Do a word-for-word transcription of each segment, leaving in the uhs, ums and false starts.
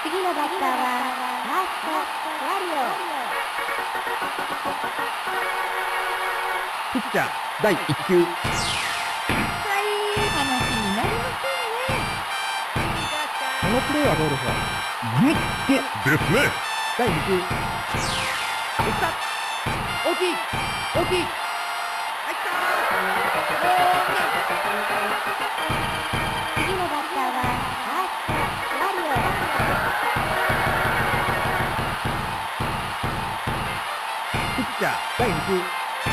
次のバッターはファーストワリオ。 ピッチャーだいいっ球。 はい、話になりませんね。 このプレーはどうでしょう。グッゲですね。だいに球。打った大きい大きい入った次のバッターはファーストワリオ。 ピッチャーだいに球。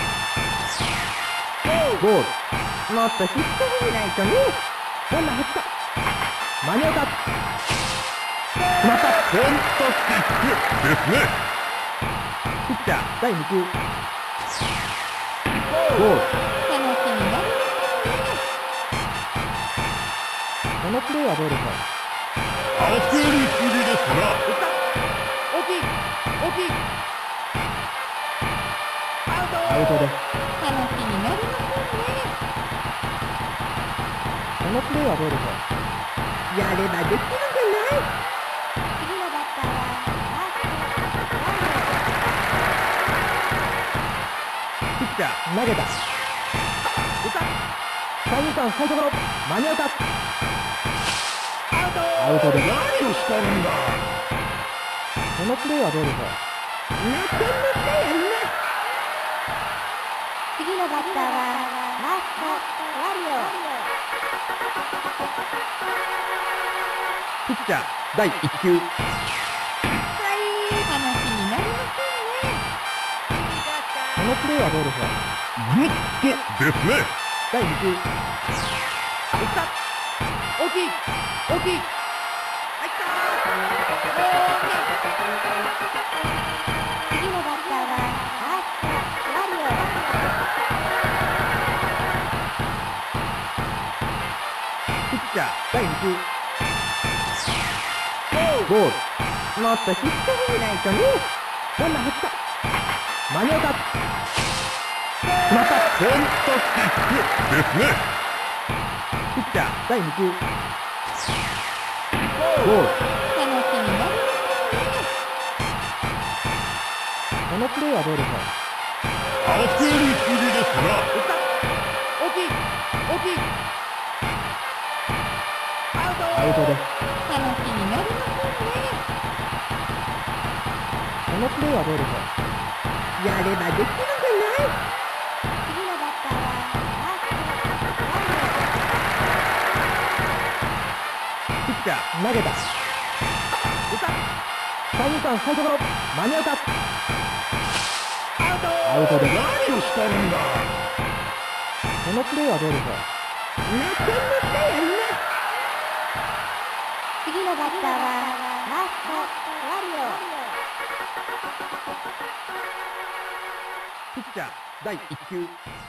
ボール。もっとヒットにないとね。ランナー入った。間に合うか。またヘッドスティックですね。ピッチャーだいに球。ボール。 話になりませんね。 このプレーはどうでしょう。 焦りすぎですな。 打った大きい大きいアウトです。 話になりませんね。 このプレーはどうでしょう。やればできるじゃない。 次のバッターはファーストワリオ。 ピッチャー投げた。打った三遊間深いところ間に合うか。アウトです。 何をしたんだ。 このプレーはどうでしょう。 なかなかやるな。次のバッターはファーストワリオ。 ピッチャーだいいっ球。 はい、話になりませんね。 このプレーはどうでしょう。 グッゲですね。 だいに球。打った大きい大きい入った次のバッターはファーストワリオ。 ピッチャーだいに球。ボール。もっとヒットにないとね。ランナー入った。間に合うか。またヘッドスティックですね。 ピッチャーだいに球。ボール。 話になりませんね。 このプレーはどうでしょう。 焦りすぎですな。 打った大きい大きいアウトです。 話になりませんね。 このプレーはどうでしょう。やればできるじゃない。 次のバッターはファーストワリオ。 ピッチャー投げた。打った三遊間深いところ間に合うか。アウトです。 何をしたんだ。 このプレーはどうでしょう。 なかなかやるな。次のバッターはファーストワリオ。 ピッチャーだいいっ球。